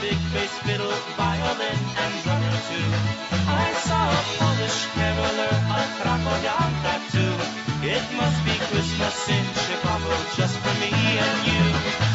big bass fiddle, violin, and drummer too. I saw a Polish caroler, a Krakowianka too. It must be Christmas in Chicago just for me and you.